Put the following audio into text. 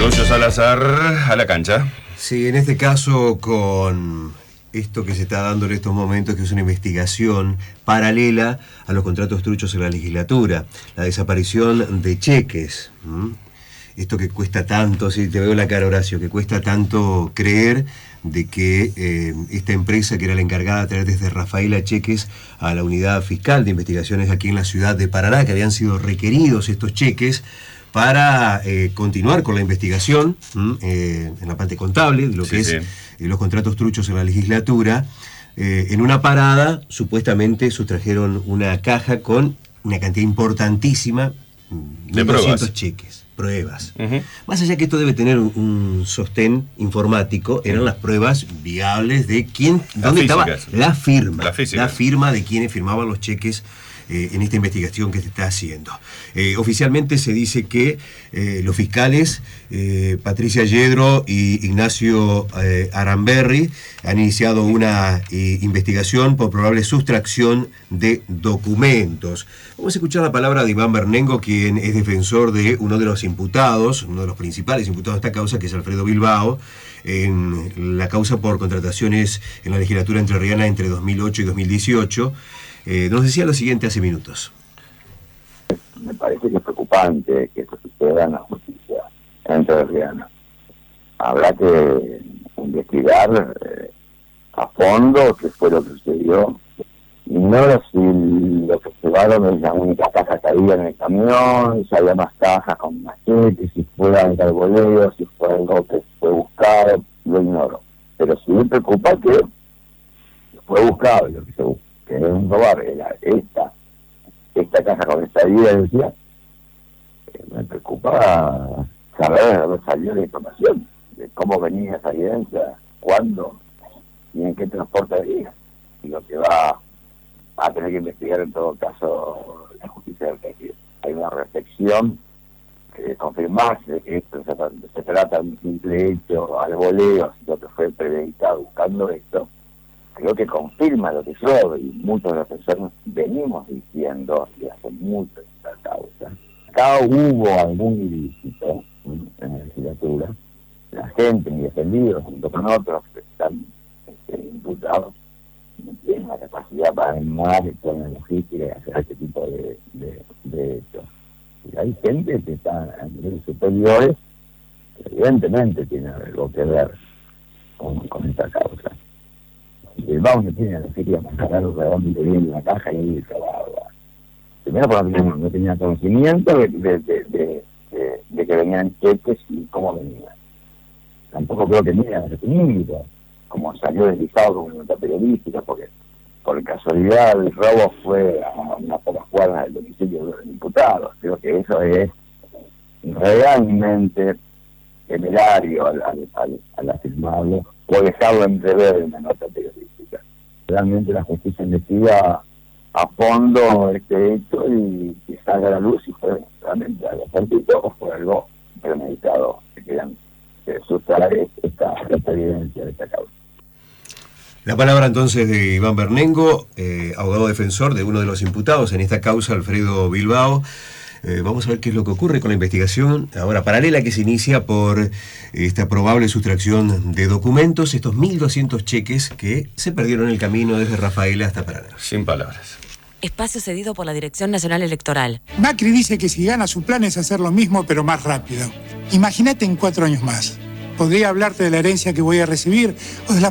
Lucho Salazar a la cancha. Sí, en este caso con esto que se está dando en estos momentos, que es una investigación paralela a los contratos truchos en la legislatura, la desaparición de cheques. Esto que cuesta tanto, si te veo la cara, Horacio, que cuesta tanto creer de que esta empresa que era la encargada de traer desde Rafaela cheques a la unidad fiscal de investigaciones aquí en la ciudad de Paraná, que habían sido requeridos estos cheques para continuar con la investigación en la parte contable de lo que es los contratos truchos en la legislatura. En una parada supuestamente sustrajeron una caja con una cantidad importantísima de 200 cheques, pruebas. Más allá que esto debe tener un sostén informático, eran las pruebas viables de quién, dónde estaba la firma de quienes firmaban los cheques en esta investigación que se está haciendo. Oficialmente se dice que los fiscales Patricia Yedro y Ignacio Aramberri han iniciado una investigación por probable sustracción de documentos. Vamos a escuchar la palabra de Iván Bernengo, quien es defensor de uno de los imputados, uno de los principales imputados de esta causa, que es Alfredo Bilbao, en la causa por contrataciones en la legislatura entrerriana entre 2008 y 2018. Nos decía lo siguiente hace minutos. Me parece que es preocupante que esto suceda en la justicia entrerriana. Habrá que investigar a fondo qué fue lo que sucedió. Ignoro si lo que llevaron es la única caja que había en el camión, si había más cajas con más cheques, si fue algo al voleo, si fue algo que fue buscado, lo ignoro. Pero sí me preocupa que fue buscado lo que se buscó, que es un robar, era esta caja con esta evidencia. Me preocupa saber de dónde salió la información, de cómo venía esa evidencia, cuándo y en qué transporte venía. Y lo que va a tener que investigar en todo caso la justicia del país. Hay una reflexión que confirmarse que esto se trata de un simple hecho al voleo, sino que fue premeditado buscando esto. Creo que confirma lo que yo y muchos de los defensores venimos diciendo y hace mucho esta causa. Acá hubo algún ilícito en la legislatura. La gente, mi defendido, junto con otros que están imputados, no tienen la capacidad para armar con la logística y hacer este tipo de hechos. Y hay gente que está a niveles superiores que evidentemente tiene algo que ver con esta causa. Bilbao no tiene la logística para sacar los redondos que viene en la caja y ahí trabaja. Primero porque no tenía conocimiento de que venían cheques y cómo venían. Tampoco creo que tenía retenido, como salió deslizado como nota periodística, porque por casualidad el robo fue a unas pocas cuadras del domicilio de los diputados. Creo que eso es realmente temerario al afirmarlo o dejarlo entrever en una nota periodística. Realmente la justicia investiga a fondo este hecho y salga a la luz si fue realmente algo fortuito o fue algo premeditado que quieran sustraer esta evidencia de esta causa. La palabra entonces de Iván Bernengo, abogado defensor de uno de los imputados en esta causa, Alfredo Bilbao. Vamos a ver qué es lo que ocurre con la investigación ahora paralela que se inicia por esta probable sustracción de documentos, estos 1.200 cheques que se perdieron en el camino desde Rafaela hasta Paraná. Sin palabras. Espacio cedido por la Dirección Nacional Electoral. Macri dice que si gana su plan es hacer lo mismo pero más rápido. Imagínate en 4 años más. Podría hablarte de la herencia que voy a recibir o de la